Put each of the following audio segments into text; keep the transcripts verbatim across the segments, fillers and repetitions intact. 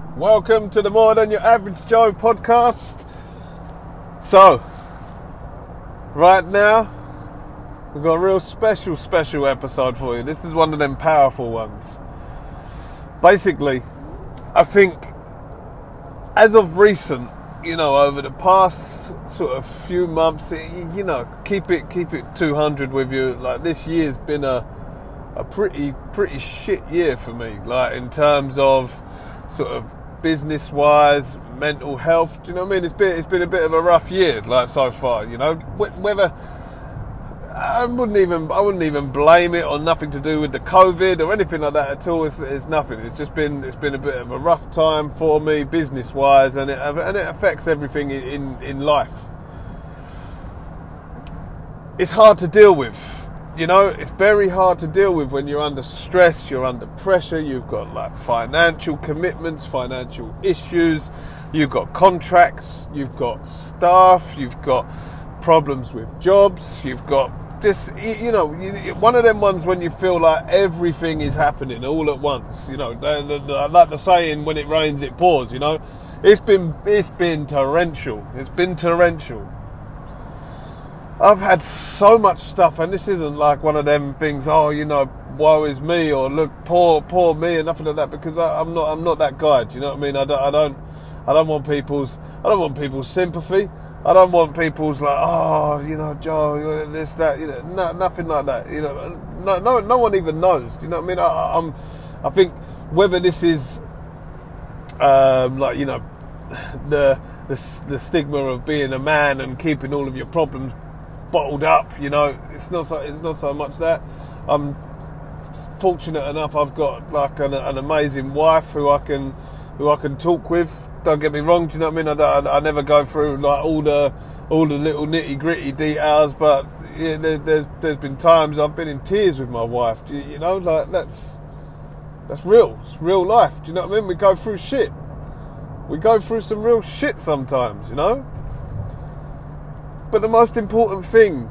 Welcome to the More Than Your Average Joe podcast. So, right now, we've got a real special, special episode for you. This is one of them powerful ones. Basically, I think, as of recent, you know, over the past sort of few months, you know, keep it, keep it two hundred with you. Like, this year's been a, a pretty, pretty shit year for me. Like, in terms of sort of business-wise, mental health. Do you know what I mean? It's been, it's been a bit of a rough year, like, so far. You know, whether I wouldn't even, I wouldn't even blame it on nothing to do with the COVID or anything like that at all. It's, it's nothing. It's just been, it's been a bit of a rough time for me, business-wise, and it, and it affects everything in, in, in life. It's hard to deal with. You know, it's very hard to deal with when you're under stress, you're under pressure, you've got like financial commitments, financial issues, you've got contracts, you've got staff, you've got problems with jobs, you've got just, you know, one of them ones when you feel like everything is happening all at once. You know, like the saying, when it rains, it pours, you know. It's been, it's been torrential. It's been torrential. I've had so much stuff, and this isn't like one of them things, oh, you know, woe is me, or look, poor, poor me, and nothing like that, because I, I'm not, I'm not that guy. Do you know what I mean? I don't, I don't, I don't want people's, I don't want people's sympathy. I don't want people's like, oh, you know, Joe, this, that, you know, no, nothing like that. You know, no, no, no one even knows. Do you know what I mean? I, I'm, I think whether this is, um, like, you know, the, the, the stigma of being a man and keeping all of your problems bottled up, you know, it's not so, it's not so much that. I'm fortunate enough I've got like an, an amazing wife who I can who I can talk with. Don't get me wrong, do you know what I mean? I, don't, I, I never go through like all the all the little nitty gritty details, but yeah, there, there's there's been times I've been in tears with my wife. You, you know, like that's that's real. It's real life. Do you know what I mean? We go through shit. We go through some real shit sometimes, you know. But the most important thing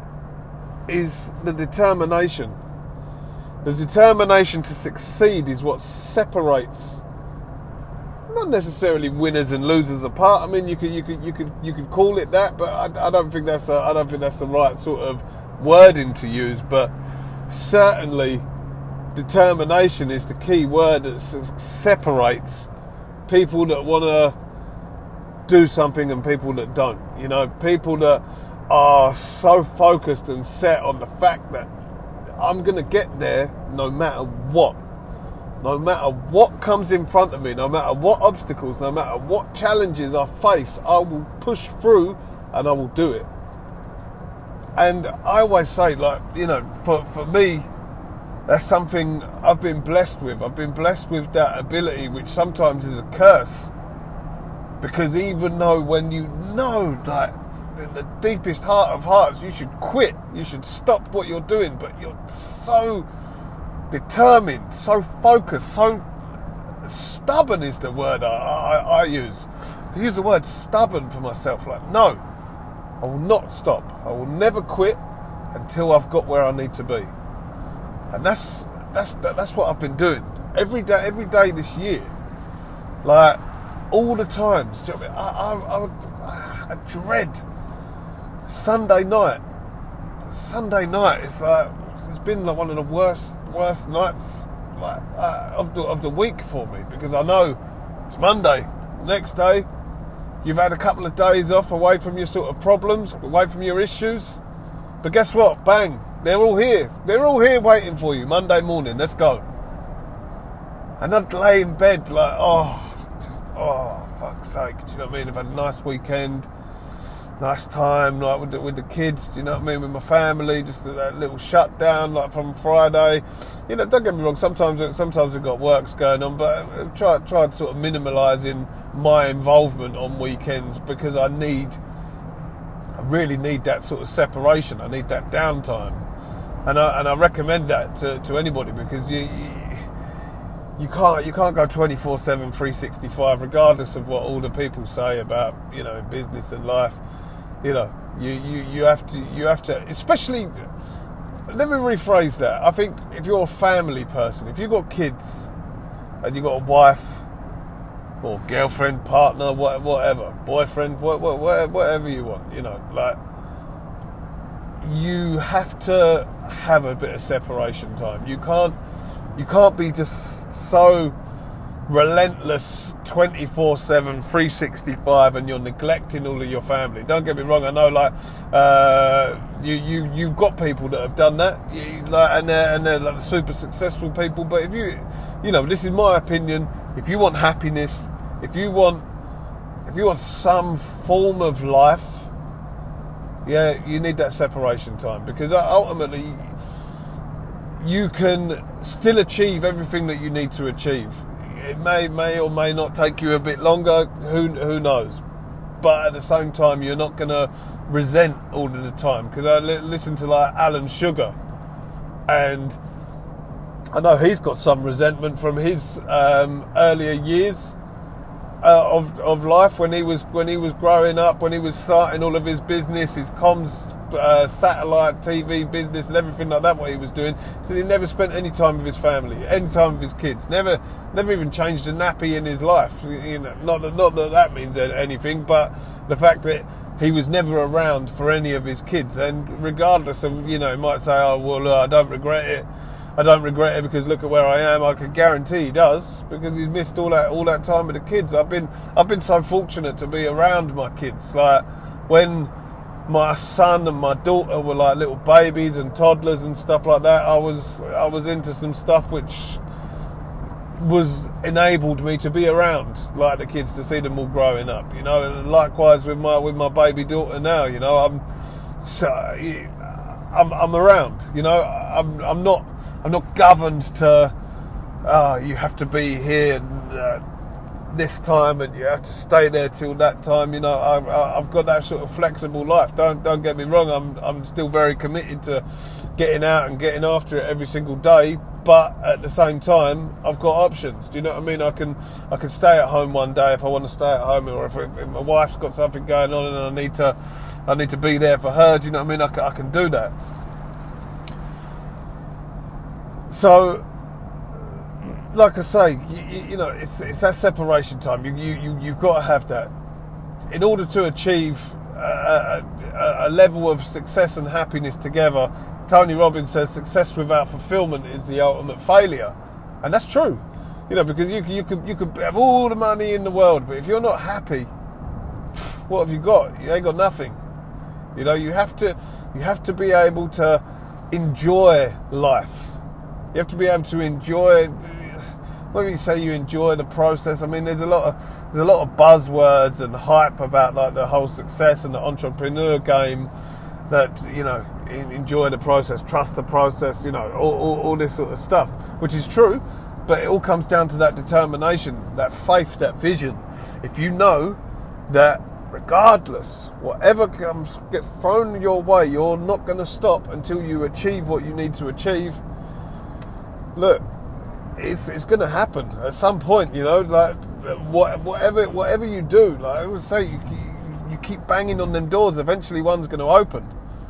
is the determination. The determination to succeed is what separates, not necessarily winners and losers apart. I mean, you could you could you could you could call it that, but I, I don't think that's a, I don't think that's the right sort of wording to use. But certainly, determination is the key word that separates people that want to do something and people that don't. You know, people that are so focused and set on the fact that I'm going to get there no matter what. No matter what comes in front of me, no matter what obstacles, no matter what challenges I face, I will push through and I will do it. And I always say, like, you know, for, for me, that's something I've been blessed with. I've been blessed with that ability, which sometimes is a curse. Because even though when you know, like, in the deepest heart of hearts, you should quit, you should stop what you're doing, but you're so determined, so focused, so stubborn is the word I, I, I use. I use the word stubborn for myself. Like, no, I will not stop. I will never quit until I've got where I need to be. And that's that's that's what I've been doing every day, every day this year. Like, all the times. Do you know what I mean? I, I, I, I dread Sunday night. Sunday night. It's like, it's been like one of the worst worst nights like uh, of the of the week for me, because I know it's Monday. Next day, you've had a couple of days off away from your sort of problems, away from your issues. But guess what? Bang! They're all here. They're all here waiting for you. Monday morning. Let's go. And I'd lay in bed like, oh. Oh, fuck's sake, do you know what I mean? I've had a nice weekend, nice time, like, with the, with the kids, do you know what I mean? With my family, just that little shutdown, like, from Friday. You know, don't get me wrong, sometimes sometimes we've got works going on, but I've tried, tried sort of minimalising my involvement on weekends, because I need, I really need that sort of separation. I need that downtime. And I, and I recommend that to, to anybody, because you... you You can't you can't go twenty-four seven, three sixty-five, regardless of what all the people say about, you know, business and life. You know, you, you, you have to you have to especially, let me rephrase that. I think if you're a family person, if you've got kids and you've got a wife or girlfriend, partner, whatever, boyfriend, whatever you want, you know, like, you have to have a bit of separation time. You can't, you can't be just so relentless twenty-four seven, three sixty-five and you're neglecting all of your family. Don't get me wrong, I know, like, uh, you, you, you've got people that have done that, you, like, and they're, and they're like super successful people, but if you, you know, this is my opinion, if you want happiness, if you want, if you want some form of life, yeah, you need that separation time, because ultimately you can still achieve everything that you need to achieve. It may may or may not take you a bit longer, who who knows, but at the same time you're not going to resent all of the time, because I li- listen to like Alan Sugar, and I know he's got some resentment from his um, earlier years uh, of of life when he was when he was growing up, when he was starting all of his business, his comms, uh, satellite T V business, and everything like that. What he was doing, so he never spent any time with his family, any time with his kids. Never, never even changed a nappy in his life. You know, not that, not that that means anything, but the fact that he was never around for any of his kids, and regardless of, you know, he might say, oh well, uh, I don't regret it. I don't regret it because look at where I am. I can guarantee he does, because he's missed all that all that time with the kids. I've been I've been so fortunate to be around my kids. Like when my son and my daughter were like little babies and toddlers and stuff like that, I was I was into some stuff which was enabled me to be around like the kids, to see them all growing up, you know. And likewise with my with my baby daughter now, you know, I'm so I'm I'm around, you know. I'm I'm not. I'm not governed to, oh, you have to be here uh, this time and you have to stay there till that time. You know, I, I've got that sort of flexible life. Don't don't get me wrong. I'm I'm still very committed to getting out and getting after it every single day. But at the same time, I've got options. Do you know what I mean? I can I can stay at home one day if I want to stay at home, or if, if my wife's got something going on and I need to I need to be there for her. Do you know what I mean? I can, I can do that. So, like I say, you, you know, it's it's that separation time. You you you you've got to have that in order to achieve a, a, a level of success and happiness together. Tony Robbins says success without fulfillment is the ultimate failure, and that's true. You know, because you you could you could have all the money in the world, but if you're not happy, what have you got? You ain't got nothing. You know, you have to you have to be able to enjoy life. You have to be able to enjoy. When you say you enjoy the process, I mean there's a lot of there's a lot of buzzwords and hype about like the whole success and the entrepreneur game. That, you know, enjoy the process, trust the process, you know, all, all, all this sort of stuff, which is true, but it all comes down to that determination, that faith, that vision. If you know that regardless, whatever comes gets thrown your way, you're not going to stop until you achieve what you need to achieve. Look, it's it's going to happen at some point, you know. Like what, whatever whatever you do, like I would say, you, you keep banging on them doors. Eventually, one's going to open.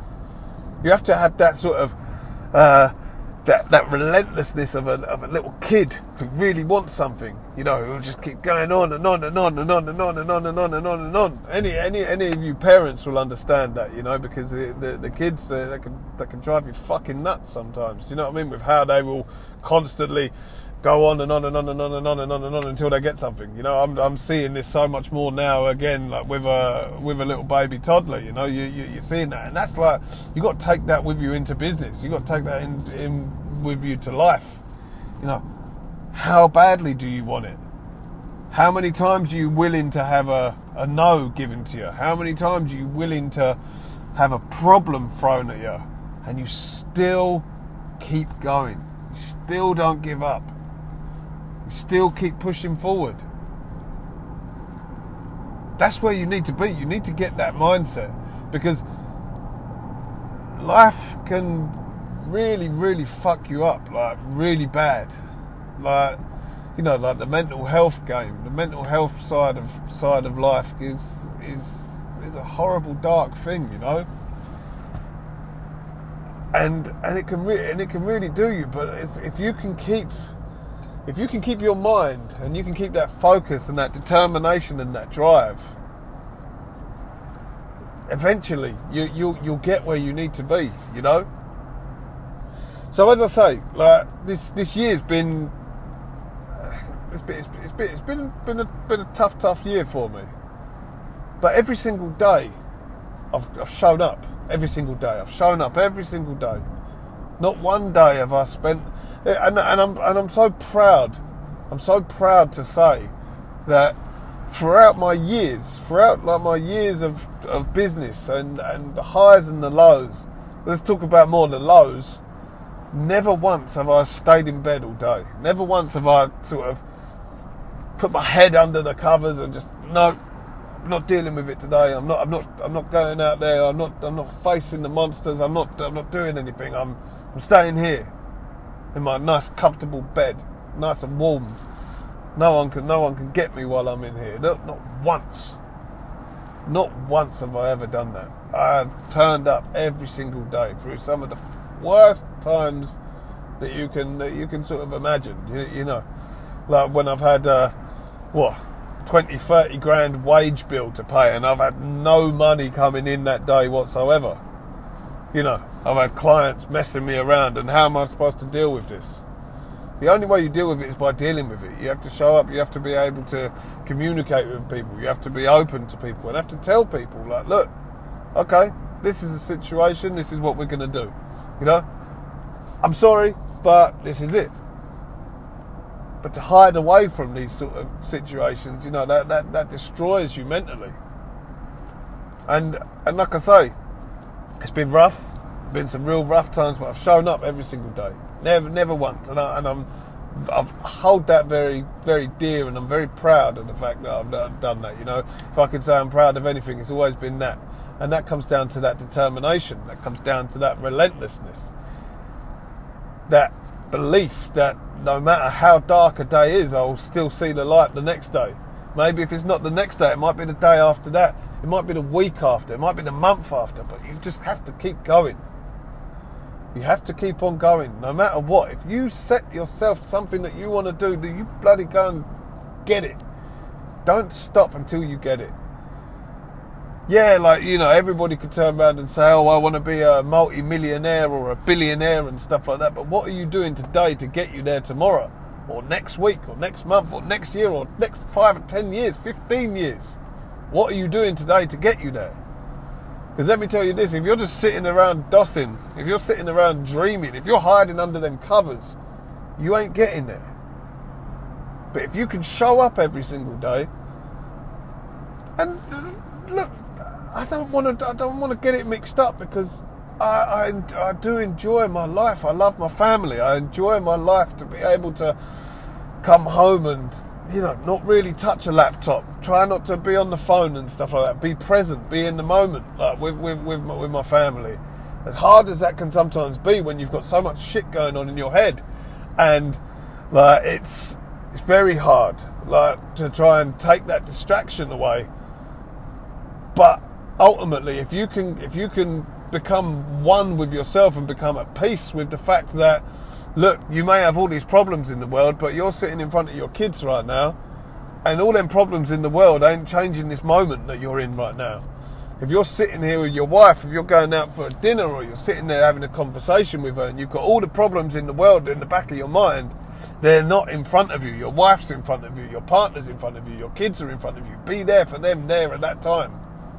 You have to have that sort of uh, that that relentlessness of a of a little kid who really wants something, you know, who will just keep going on and on and on and on and on and on and on and on and on. Any any any of you parents will understand that, you know, because the the, the kids uh, they can they can drive you fucking nuts sometimes. Do you know what I mean? With how they will constantly go on and on and on and on and on and on and on until they get something. You know, I'm I'm seeing this so much more now. Again, like with a with a little baby toddler. You know, you, you you're seeing that, and that's like you got to take that with you into business. You got to take that in, in with you to life. You know, how badly do you want it? How many times are you willing to have a, a no given to you? How many times are you willing to have a problem thrown at you, and you still keep going? You still don't give up. Still keep pushing forward. That's where you need to be. You need to get that mindset, because life can really, really fuck you up, like really bad. Like, you know, like the mental health game, the mental health side of side of life is is is a horrible, dark thing, you know. And and it can re- and it can really do you. But it's, if you can keep if you can keep your mind and you can keep that focus and that determination and that drive, eventually you, you, you'll get where you need to be, you know? So as I say, like this, this year's been, it's been, it's been, it's been, it's been, been, a, been a tough, tough year for me. But every single day, I've, I've shown up. Every single day, I've shown up every single day. Not one day have I spent, and, and I'm and I'm so proud. I'm so proud to say that throughout my years, throughout like my years of, of business and, and the highs and the lows, let's talk about more the lows, never once have I stayed in bed all day. Never once have I sort of put my head under the covers and just, no, I'm not dealing with it today. I'm not I'm not I'm not going out there. I'm not I'm not facing the monsters. I'm not I'm not doing anything. I'm I'm staying here in my nice comfortable bed, nice and warm. No one can no one can get me while I'm in here. Not, not once. Not once have I ever done that. I've turned up every single day through some of the worst times that you can that you can sort of imagine. You, you know, like when I've had uh, what twenty, thirty grand wage bill to pay, and I've had no money coming in that day whatsoever. You know, I've had clients messing me around, and how am I supposed to deal with this? The only way you deal with it is by dealing with it. You have to show up, you have to be able to communicate with people, you have to be open to people, and have to tell people, like, look, okay, this is a situation, this is what we're going to do. You know, I'm sorry, but this is it. But to hide away from these sort of situations, you know, that, that, that destroys you mentally. And and like I say, it's been rough, been some real rough times, but I've shown up every single day, never never once, and, I, and I'm I hold that very very dear, and I'm very proud of the fact that I've, I've done that. You know, if I could say I'm proud of anything, it's always been that, and that comes down to that determination, that comes down to that relentlessness, that belief that no matter how dark a day is, I'll still see the light the next day. Maybe if it's not the next day, it might be the day after that. It might be the week after. It might be the month after. But you just have to keep going. You have to keep on going, no matter what. If you set yourself something that you want to do, do you bloody go and get it. Don't stop until you get it. Yeah, like, you know, everybody could turn around and say, oh, I want to be a multi-millionaire or a billionaire and stuff like that. But what are you doing today to get you there tomorrow? Or next week, or next month, or next year, or next five or ten years, fifteen years? What are you doing today to get you there? Because let me tell you this, if you're just sitting around dossing, if you're sitting around dreaming, if you're hiding under them covers, you ain't getting there. But if you can show up every single day, and look, I don't want to. I don't want to get it mixed up, because I, I, I do enjoy my life. I love my family. I enjoy my life to be able to come home and, you know, not really touch a laptop. Try not to be on the phone and stuff like that. Be present. Be in the moment, like with with with my, with my family. As hard as that can sometimes be when you've got so much shit going on in your head, and like it's it's very hard, like to try and take that distraction away. But ultimately, if you can, if you can become one with yourself and become at peace with the fact that, look, you may have all these problems in the world, but you're sitting in front of your kids right now, and all them problems in the world ain't changing this moment that you're in right now. If you're sitting here with your wife, if you're going out for a dinner, or you're sitting there having a conversation with her, and you've got all the problems in the world in the back of your mind, they're not in front of you. Your wife's in front of you, your partner's in front of you, your kids are in front of you. Be there for them there at that time.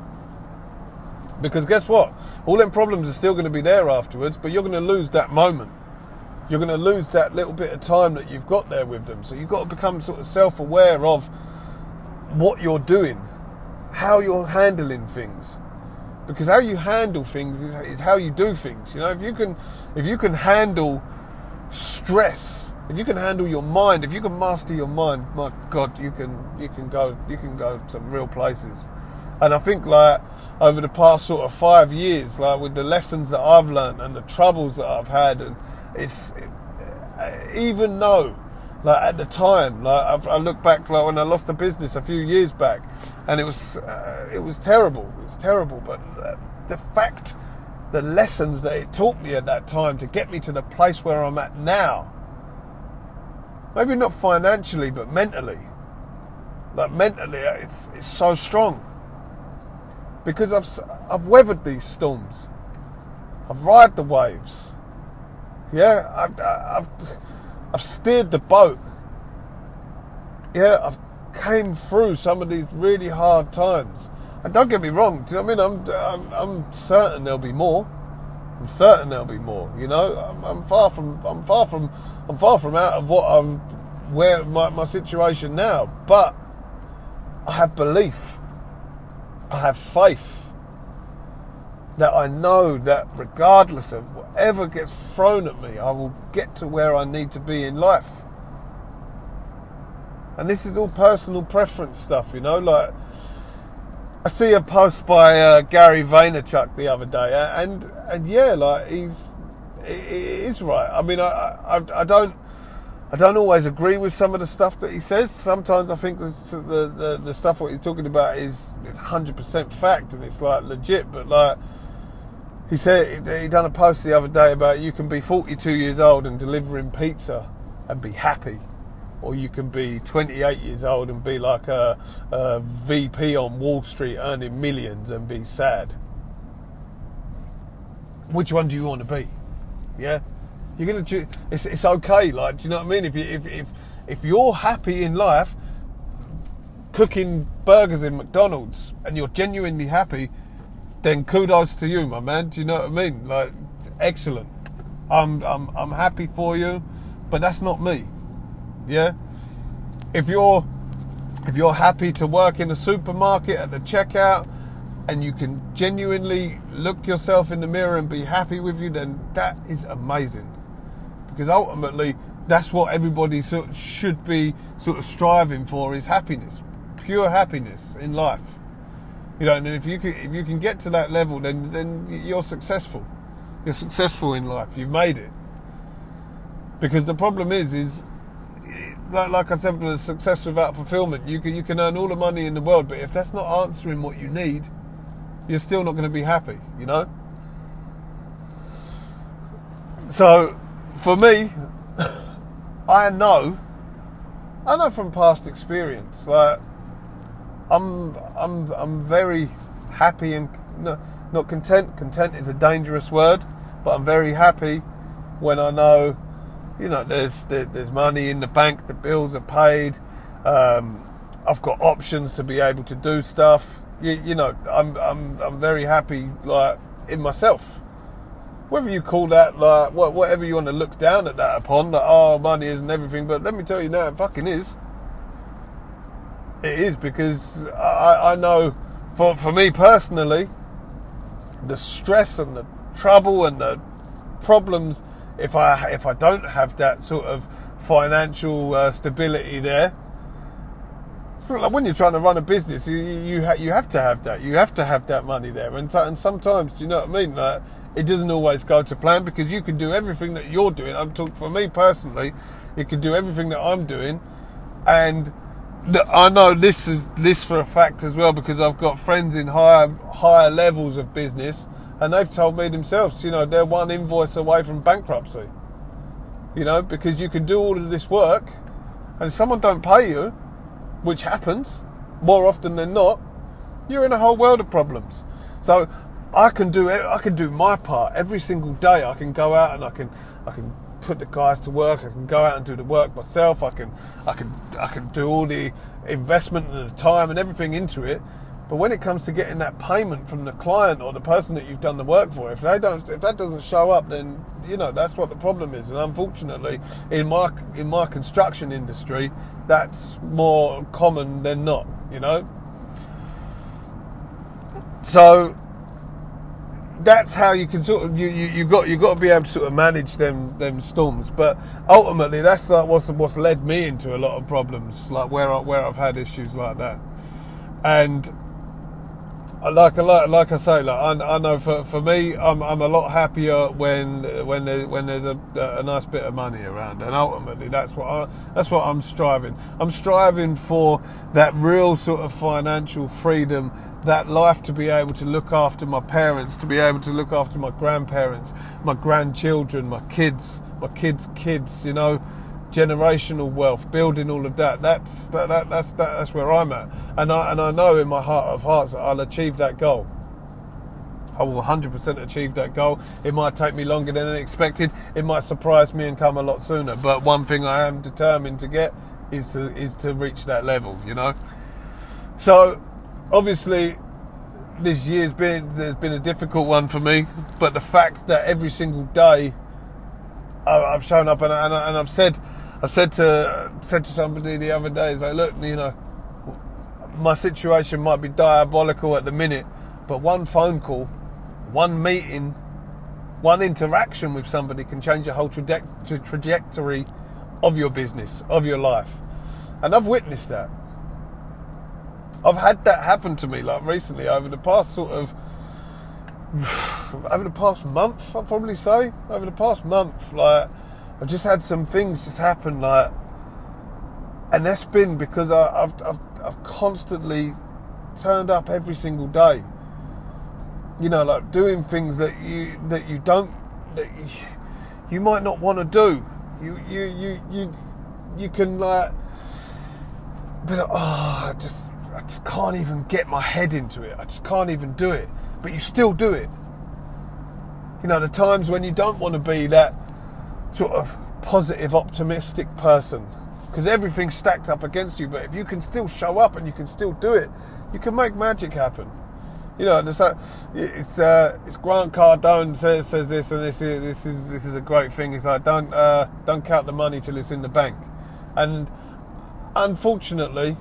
Because guess what? All them problems are still going to be there afterwards, but you're going to lose that moment. You're going to lose that little bit of time that you've got there with them. So you've got to become sort of self-aware of what you're doing, how you're handling things. Because how you handle things is, is how you do things. You know, if you can, if you can handle stress, if you can handle your mind, if you can master your mind, my God, you can, you can go, you can go to real places. And I think, like, over the past sort of five years, like with the lessons that I've learned and the troubles that I've had, and it's it, even though, like at the time, like I've, I look back, like when I lost the business a few years back, and it was uh, it was terrible. It was terrible, but uh, the fact, the lessons that it taught me at that time to get me to the place where I'm at now, maybe not financially, but mentally. Like mentally, it's, it's so strong. Because I've, I've weathered these storms. I've ride the waves. Yeah, I've, I've, I've steered the boat. Yeah, I've came through some of these really hard times. And don't get me wrong, do you know what I mean? I'm, I'm, I'm certain there'll be more. I'm certain there'll be more. You know, I'm, I'm far from, I'm far from, I'm far from out of what I'm, where my, my situation now. But I have belief. I have faith. That I know that regardless of whatever gets thrown at me, I will get to where I need to be in life. And this is all personal preference stuff, you know. Like, I see a post by uh, Gary Vaynerchuk the other day, and and yeah, like he's he is right. I mean, I, I I don't I don't always agree with some of the stuff that he says. Sometimes I think the the the, the stuff what he's talking about is is one hundred percent fact and it's like legit. But like he said, he done a post the other day about you can be forty-two years old and delivering pizza and be happy. Or you can be twenty-eight years old and be like a, a V P on Wall Street earning millions and be sad. Which one do you want to be? Yeah, you're gonna. Choose, it's it's okay. Like, do you know what I mean? If you if if if you're happy in life, cooking burgers in McDonald's, and you're genuinely happy, then kudos to you, my man. Do you know what I mean? Like, excellent. I'm I'm I'm happy for you, but that's not me. Yeah, if you're if you're happy to work in a supermarket at the checkout and you can genuinely look yourself in the mirror and be happy with you, then that is amazing. Because ultimately, that's what everybody sort of should be sort of striving for, is happiness, pure happiness in life. You know, and if you can if you can get to that level, then then you're successful. You're successful in life. You've made it. Because the problem is is. Like, like I said, with success without fulfillment, you can you can earn all the money in the world, but if that's not answering what you need, you're still not going to be happy, you know? So, for me, I know, I know from past experience, like, I'm I'm I'm very happy and no, not content. Content is a dangerous word, but I'm very happy when I know. You know, there's there, there's money in the bank, the bills are paid, um, I've got options to be able to do stuff. You, you know, I'm I'm I'm very happy, like, in myself. Whether you call that, like, whatever you want to look down at that upon, like, oh, money isn't everything, but let me tell you now, it fucking is. It is, because I, I know, for for me personally, the stress and the trouble and the problems. If I if I don't have that sort of financial uh, stability there, it's like when you're trying to run a business, you you, ha- you have to have that. You have to have that money there, and, so, and sometimes, do you know what I mean? Like, it doesn't always go to plan, because you can do everything that you're doing. I'm talking for me personally. You can do everything that I'm doing, and I know this is this for a fact as well, because I've got friends in higher higher levels of business. And they've told me themselves, you know, they're one invoice away from bankruptcy. You know, because you can do all of this work, and if someone don't pay you, which happens more often than not, you're in a whole world of problems. So I can do I can do my part every single day. I can go out and I can I can put the guys to work. I can go out and do the work myself. I can I can I can do all the investment and the time and everything into it. But when it comes to getting that payment from the client or the person that you've done the work for, if they don't, if that doesn't show up, then, you know, that's what the problem is. And unfortunately, in my in my construction industry, that's more common than not. You know. So that's how you can sort of you you you got you got to be able to sort of manage them them storms. But ultimately, that's like what's what's led me into a lot of problems, like where I, where I've had issues like that, and. Like like like I say, like I, I know for for me, I'm I'm a lot happier when when there, when there's a, a nice bit of money around, and ultimately that's what I, that's what I'm striving. I'm striving for that real sort of financial freedom, that life to be able to look after my parents, to be able to look after my grandparents, my grandchildren, my kids, my kids' kids. You know, generational wealth, building all of that. That's that, that that's that, that's where I'm at, and I and I know in my heart of hearts that I'll achieve that goal. I will one hundred percent achieve that goal. It might take me longer than expected. It might surprise me and come a lot sooner. But one thing I am determined to get is to is to reach that level. You know. So obviously, this year's been there's been a difficult one for me. But the fact that every single day I've shown up and, and, and I've said, I've said to said to somebody the other day, is like, look, you know, my situation might be diabolical at the minute, but one phone call, one meeting, one interaction with somebody can change the whole traje- trajectory of your business, of your life, and I've witnessed that. I've had that happen to me, like recently, over the past sort of. Over the past month, I'd probably say. Over the past month, like, I've just had some things just happen, like, and that's been because I, I've, I've, I've constantly turned up every single day. You know, like doing things that you that you don't, that you, you might not want to do. You you you you you can like, be like, oh, I just I just can't even get my head into it. I just can't even do it. But you still do it. You know, the times when you don't want to be that sort of positive, optimistic person, because everything's stacked up against you. But if you can still show up and you can still do it, you can make magic happen. You know, it's uh, it's, uh, it's Grant Cardone says says this, and this is this is this is a great thing. It's like don't uh, don't count the money till it's in the bank, and unfortunately,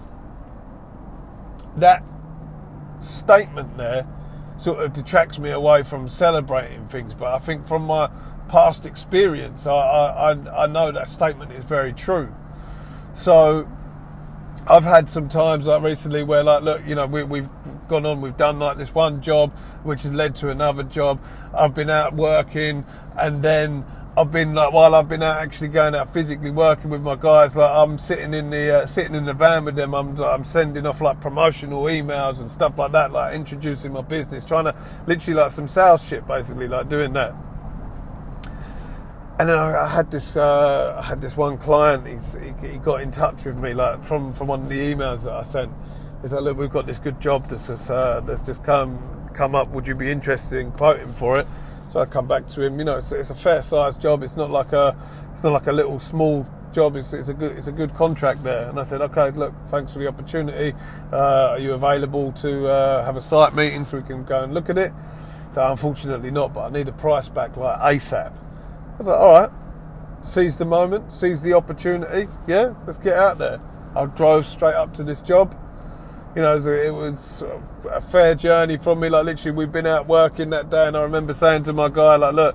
that statement there sort of detracts me away from celebrating things. But I think from my past experience, I, I, I know that statement is very true. So I've had some times like recently where like, look, you know, we, we've gone on, we've done like this one job, which has led to another job. I've been out working, and then I've been like, while I've been out actually going out physically working with my guys, like I'm sitting in the uh, sitting in the van with them. I'm I'm sending off like promotional emails and stuff like that, like introducing my business, trying to literally like some sales shit, basically, like doing that. And then I, I had this uh, I had this one client. He's, he, he got in touch with me like from, from one of the emails that I sent. He's like, look, we've got this good job that's just, uh, that's just come come up. Would you be interested in quoting for it? So I come back to him. You know, it's, it's a fair-sized job. It's not like a, it's not like a little small job. It's, it's a good, it's a good contract there. And I said, okay, look, thanks for the opportunity. Uh, are you available to uh, have a site meeting so we can go and look at it? So unfortunately not, but I need a price back like ASAP. I was like, all right, seize the moment, seize the opportunity. Yeah, let's get out there. I drove straight up to this job. You know, it was a fair journey from me. Like literally, we've been out working that day, and I remember saying to my guy, like, look,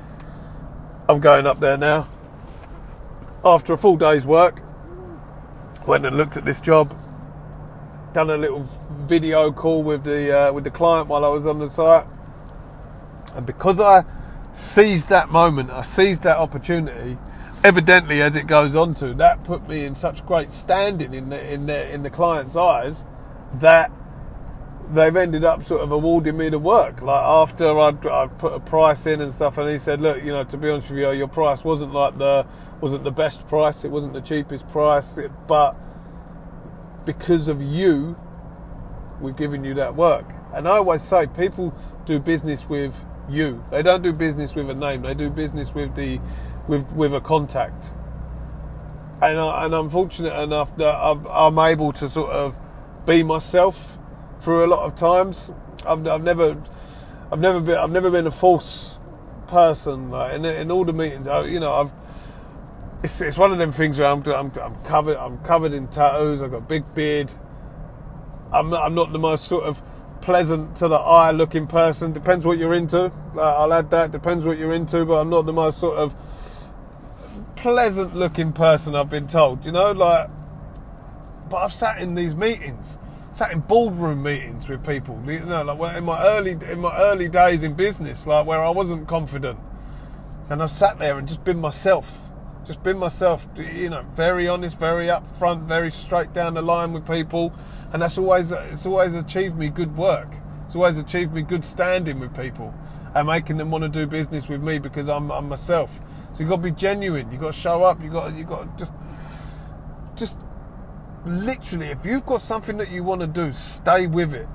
I'm going up there now. After a full day's work, went and looked at this job, done a little video call with the uh, with the client while I was on the site, and because I seized that moment, I seized that opportunity. Evidently, as it goes on to, that put me in such great standing in the in the in the client's eyes that they've ended up sort of awarding me the work. Like after I'd, I'd put a price in and stuff, and he said, "Look, you know, to be honest with you, your price wasn't like the wasn't the best price. It wasn't the cheapest price, it, but because of you, we've given you that work." And I always say, people do business with you. They don't do business with a name. They do business with the with with a contact. And I, and I'm fortunate enough that I'm, I'm able to sort of be myself through a lot of times. I've, I've never, I've never been, I've never been a false person. Like in, in all the meetings, I, you know, I've. It's, it's one of them things where I'm, I'm, I'm covered, I'm covered in tattoos. I've got a big beard. I'm not, I'm not the most sort of pleasant to the eye looking person. Depends what you're into. Like, I'll add that. Depends what you're into, but I'm not the most sort of pleasant looking person, I've been told, you know, like. But I've sat in these meetings, sat in boardroom meetings with people, you know, like in my early in my early days in business, like where I wasn't confident, and I've sat there and just been myself, just been myself, you know, very honest, very upfront, very straight down the line with people, and that's always it's always achieved me good work. It's always achieved me good standing with people and making them want to do business with me because I'm, I'm myself. So you've got to be genuine. You've got to show up. You've got to, you've got to just, just literally, if you've got something that you want to do, stay with it.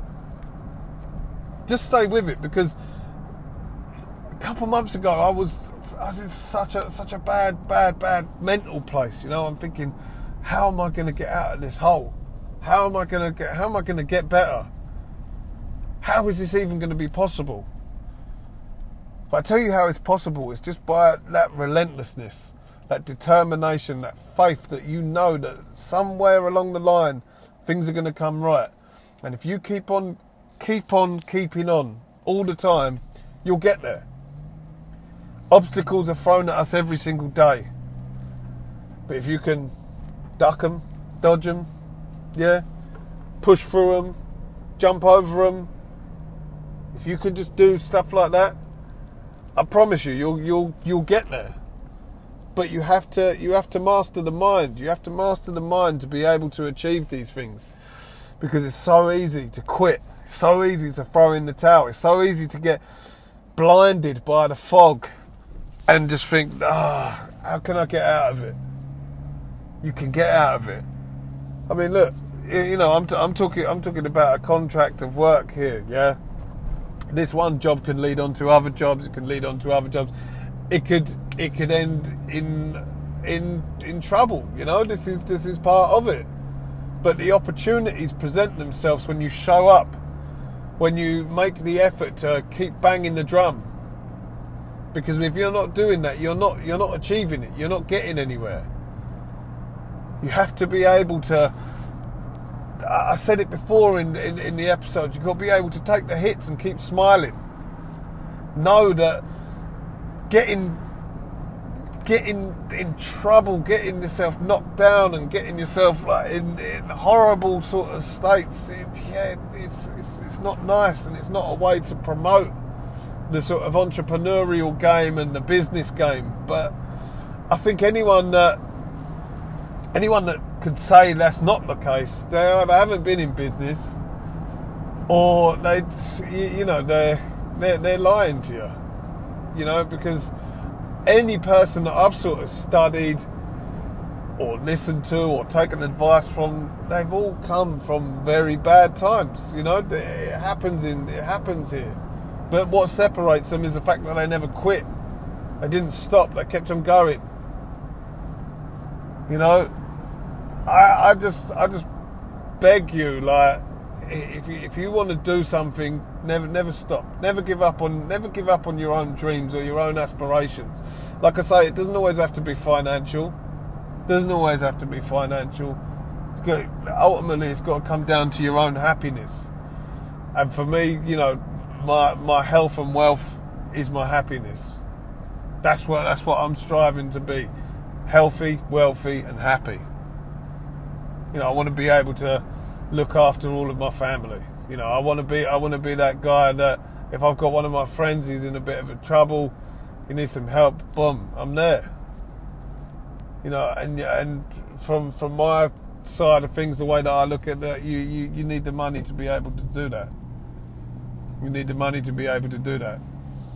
Just stay with it, because a couple of months ago I was, I was in such a such a bad, bad, bad mental place. You know, I'm thinking, how am I going to get out of this hole? How am I going to get? How am I going to get better? How is this even going to be possible? But I tell you how it's possible. It's just by that relentlessness, that determination, that faith that you know that somewhere along the line things are going to come right. And if you keep on, keep on keeping on all the time, you'll get there. Obstacles are thrown at us every single day. But if you can duck them, dodge them, yeah, push through them, jump over them, if you can just do stuff like that, I promise you, you'll you'll you'll get there. But you have to you have to master the mind. You have to master the mind to be able to achieve these things, because it's so easy to quit. It's so easy to throw in the towel. It's so easy to get blinded by the fog and just think, ah, oh, how can I get out of it? You can get out of it. I mean, look, you know, I'm t- I'm talking I'm talking about a contract of work here, yeah. This one job can lead on to other jobs. It can lead on to other jobs. It could it could end in in in trouble. You know, this is this is part of it. But the opportunities present themselves when you show up, when you make the effort to keep banging the drum. Because if you're not doing that, you're not you're not achieving it. You're not getting anywhere. You have to be able to. I said it before in, in, in the episode, you've got to be able to take the hits and keep smiling. Know that getting getting in trouble, getting yourself knocked down and getting yourself like in, in horrible sort of states, it, yeah, it's, it's, it's not nice, and it's not a way to promote the sort of entrepreneurial game and the business game. But I think anyone that anyone that could say that's not the case, they either haven't been in business, or they, you know, they're they're, they're lying to you. You know, because any person that I've sort of studied or listened to or taken advice from, they've all come from very bad times. You know, it happens in it happens here. But what separates them is the fact that they never quit. They didn't stop. They kept on going. You know, I, I just I just beg you, like, if you, if you want to do something, never never stop. Never give up on never give up on your own dreams or your own aspirations. Like I say, it doesn't always have to be financial. It doesn't always have to be financial. It's got, ultimately, it's got to come down to your own happiness. And for me, you know, my my health and wealth is my happiness. That's what that's what I'm striving to be. Healthy, wealthy, and happy. You know, I want to be able to look after all of my family. You know, I want to be I want to be that guy that if I've got one of my friends who's in a bit of a trouble, he needs some help, boom, I'm there. You know, and and from from my side of things, the way that I look at that, you, you, you need the money to be able to do that. You need the money to be able to do that.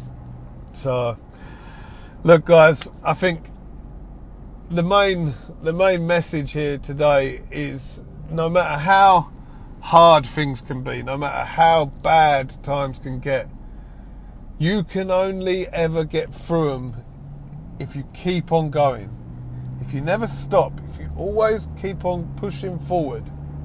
So, look, guys, I think the main the main message here today is, no matter how hard things can be, no matter how bad times can get, you can only ever get through them if you keep on going. If you never stop, if you always keep on pushing forward,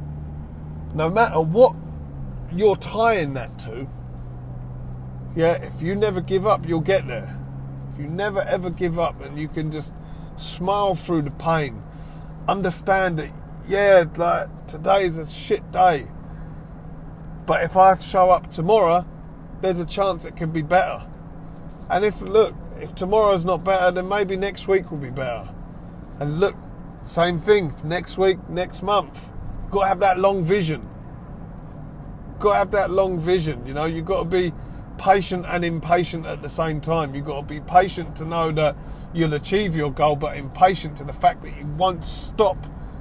no matter what you're tying that to, yeah, if you never give up, you'll get there. If you never ever give up, and you can just smile through the pain, understand that, yeah, like, today's a shit day, but if I show up tomorrow, there's a chance it could be better. And if, look, if tomorrow's not better, then maybe next week will be better. And look, same thing, next week, next month. You've got to have that long vision. You've got to have that long vision, you know. You've got to be patient and impatient at the same time. You've got to be patient to know that you'll achieve your goal, but impatient to the fact that you won't stop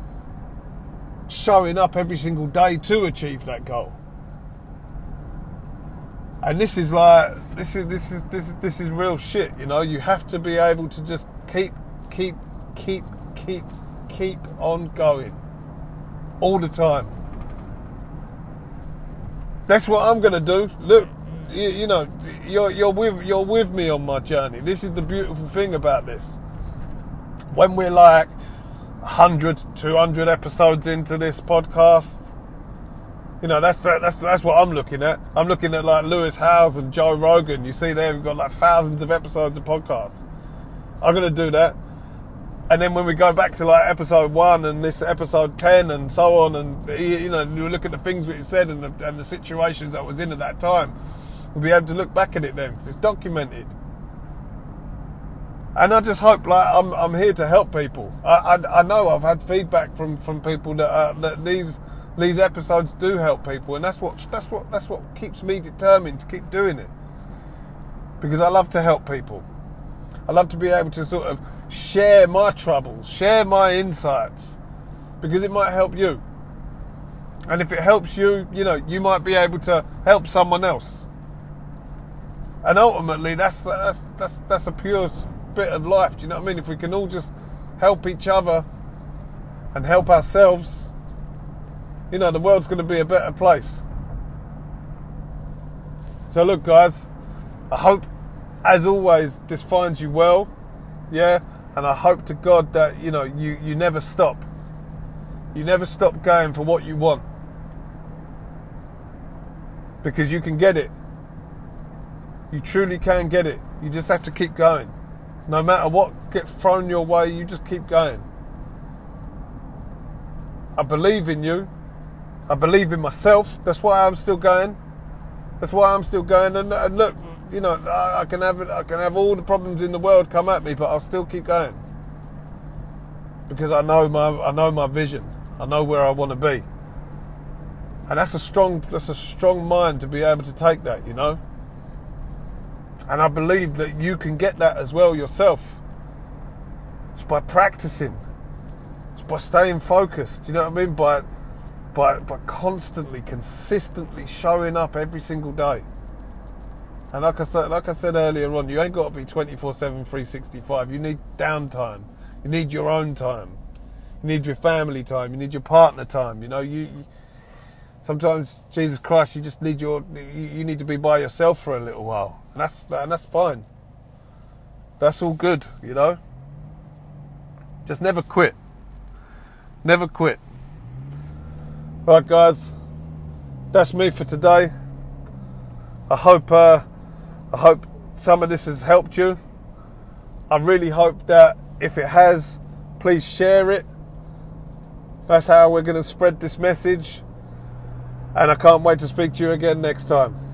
showing up every single day to achieve that goal. And this is like this is this is this is this is real shit, you know. You have to be able to just keep, keep, keep, keep, keep on going. All the time. That's what I'm going to do. Look, you, you know, you're, you're, with, you're with me on my journey. This is the beautiful thing about this. When we're like one hundred, two hundred episodes into this podcast, you know, that's that's that's what I'm looking at. I'm looking at like Lewis Howes and Joe Rogan. You see there, we've got like thousands of episodes of podcasts. I'm going to do that. And then when we go back to like episode one and this episode ten and so on, and you know, you look at the things that it said and the, and the situations that I was in at that time, we'll be able to look back at it then, because it's documented. And I just hope, like, I'm I'm here to help people. I I, I know I've had feedback from, from people that uh, that these these episodes do help people, and that's what that's what that's what keeps me determined to keep doing it. Because I love to help people. I love to be able to sort of share my troubles, share my insights, because it might help you. And if it helps you, you know, you might be able to help someone else. And ultimately, that's that's that's that's a pure bit of life. Do you know what I mean? If we can all just help each other and help ourselves, you know, the world's going to be a better place. So look, guys, I hope, as always, this finds you well, yeah, and I hope to God that, you know, you, you never stop. You never stop going for what you want. Because you can get it. You truly can get it. You just have to keep going. No matter what gets thrown your way, you just keep going. I believe in you. I believe in myself. That's why I'm still going. That's why I'm still going. And, and look, you know, I, I can have it. I can have all the problems in the world come at me, but I'll still keep going because I know my I know my vision. I know where I want to be, and that's a strong that's a strong mind to be able to take that, you know. And I believe that you can get that as well yourself. It's by practicing. It's by staying focused. Do you know what I mean? By by by constantly, consistently showing up every single day. And like I said, like I said earlier on, you ain't got to be twenty-four seven, three sixty-five. You need downtime. You need your own time. You need your family time. You need your partner time. You know, you, you sometimes, Jesus Christ, you just need your you, you need to be by yourself for a little while, and that's and that's fine. That's all good, you know. Just never quit. Never quit. Right, guys, that's me for today. I hope uh, I hope some of this has helped you. I really hope that if it has, please share it. That's how we're going to spread this message. And I can't wait to speak to you again next time.